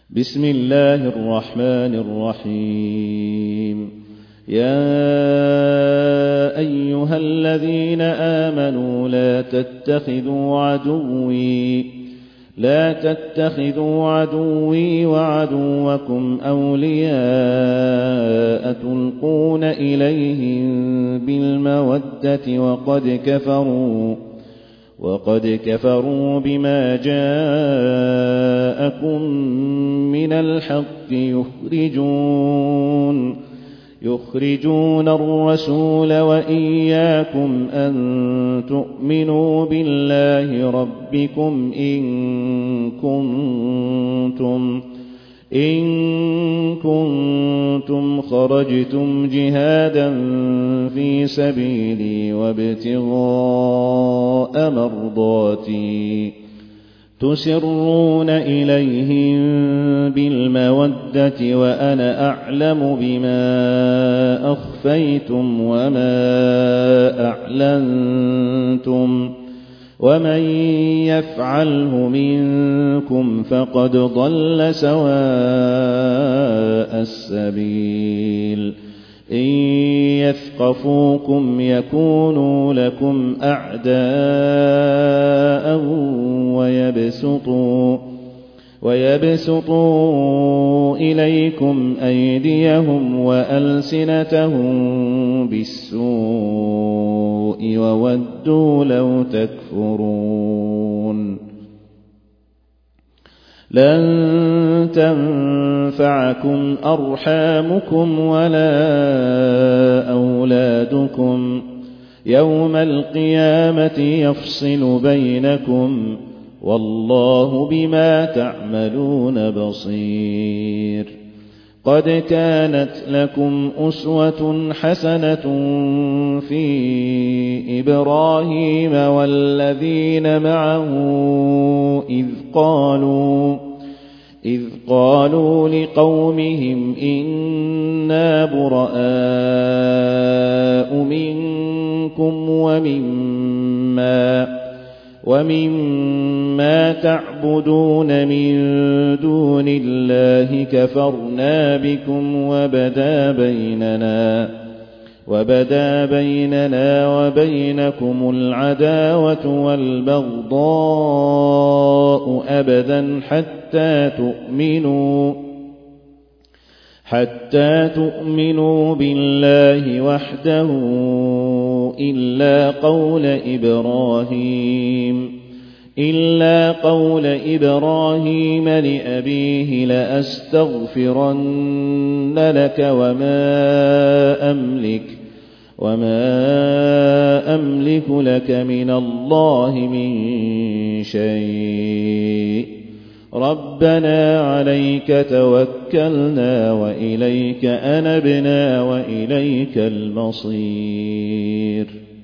بسم الله الرحمن الرحيم. يا أيها الذين آمنوا لا تتخذوا عدوي وعدوكم أولياء تلقون إليهم بالمودة وقد كفروا بما جاءكم من الحق يخرجون الرسول وإياكم أن تؤمنوا بالله ربكم إن كنتم خرجتم جهادا في سبيلي وابتغاء مرضاتي تسرون إليهم بالمودة وأنا أعلم بما أخفيتم وما أعلنتم ومن يفعله منكم فقد ضل سواء السبيل. إن يثقفوكم يكونوا لكم أعداء ويبسطوا إليكم أيديهم وألسنتهم بالسوء وودوا لو تكفرون. لن تنفعكم أرحامكم ولا أولادكم يوم القيامة يفصل بينكم والله بما تعملون بصير. قد كانت لكم أسوة حسنة في إبراهيم والذين معه إذ قالوا لقومهم إنا براء منكم ومما تعبدون من دون الله كفرنا بكم وبدا بيننا وبينكم العداوة والبغضاء أبدا حتى تؤمنوا بالله وحده إلا قول إبراهيم لأبيه لأستغفرن لك وما أملك لك من الله من شيء. ربنا عليك توكلنا وإليك أنبنا وإليك المصير.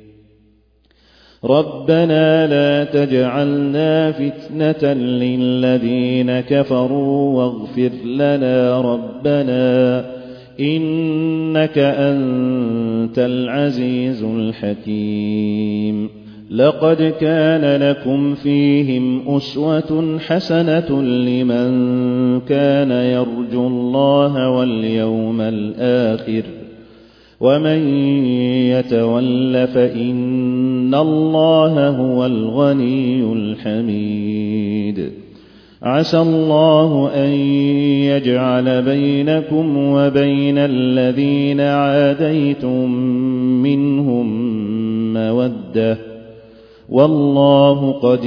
ربنا لا تجعلنا فتنة للذين كفروا واغفر لنا ربنا إنك أنت العزيز الحكيم. لقد كان لكم فيهم أسوة حسنة لمن كان يرجو الله واليوم الآخر ومن يتول فإن الله هو الغني الحميد. عسى الله أن يجعل بينكم وبين الذين عاديتم منهم مودة والله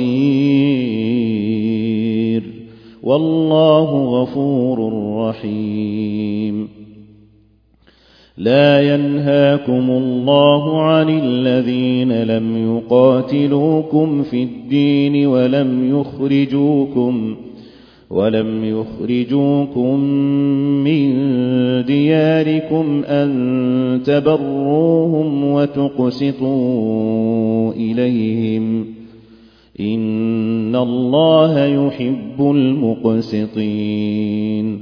قدير والله غفور رحيم. لا ينهاكم الله عن الذين لم يقاتلوكم في الدين ولم يخرجوكم من دياركم أن تبروهم وتقسطوا إليهم إن الله يحب المقسطين.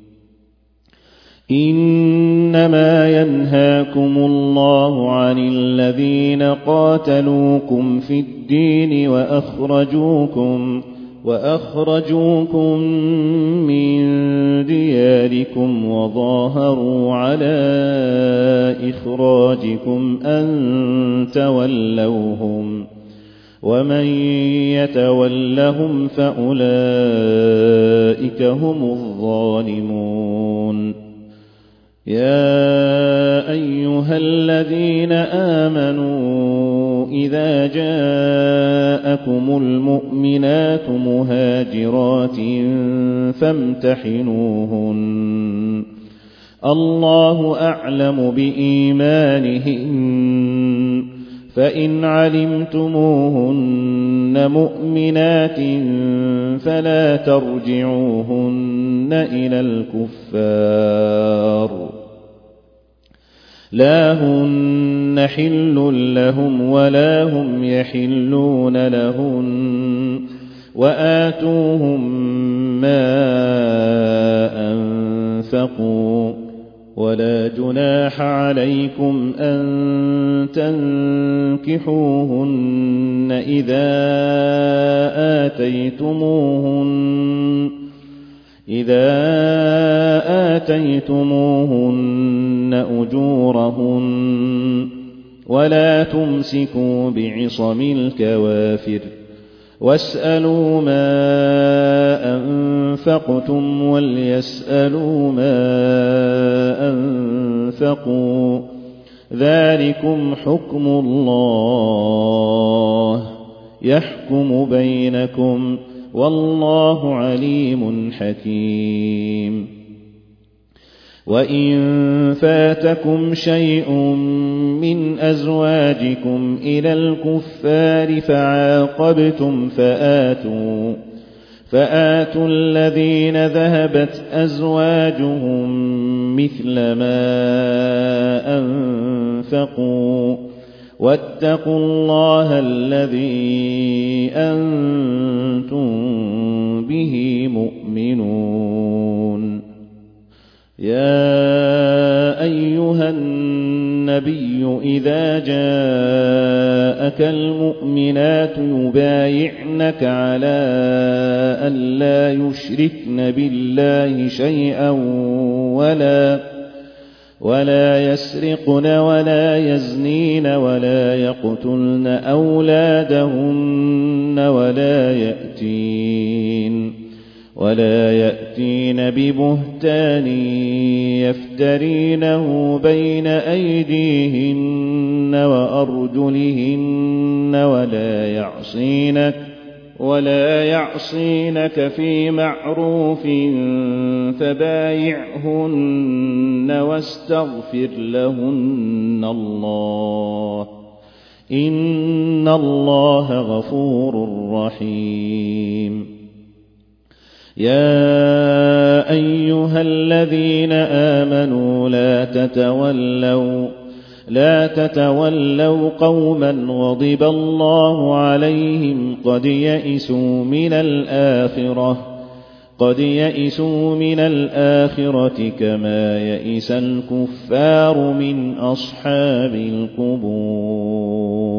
إنما ينهاكم الله عن الذين قاتلوكم في الدين وأخرجوكم من دياركم وظاهروا على إخراجكم أن تولوهم ومن يتولهم فأولئك هم الظالمون يا أيها الذين آمنوا إذا جاءكم المؤمنات مهاجرات فامتحنوهن الله أعلم بإيمانهن فإن علمتموهن مؤمنات فلا ترجعوهن إلى الكفار لا هن حل لهم ولا هم يحلون لهن وآتوهم ما أنفقوا ولا جناح عليكم أن تنكحوهن إذا آتيتموهن أجورهن ولا تمسكوا بعصم الكوافر واسألوا ما أنفقتم وليسألوا ما أنفقوا ذلكم حكم الله يحكم بينكم والله عليم حكيم وإن فاتكم شيء من أزواجكم إلى الكفار فعاقبتم فآتوا الذين ذهبت أزواجهم مثل ما أنفقوا واتقوا الله الذي أنتم به مؤمنون يا أيها النبي إذا جاءك المؤمنات يبايعنك على أن لا يشركن بالله شيئا ولا يسرقن ولا يزنين ولا يقتلن أولادهن ولا يأتين ببهتان يفترينه بين أيديهن وأرجلهن ولا يعصينك في معروف فبايعهن واستغفر لهن الله إن الله غفور رحيم يا أيها الذين آمنوا لا تتولوا قوما غضب الله عليهم قد يئسوا من الآخرة كما يئس الكفار من أصحاب القبور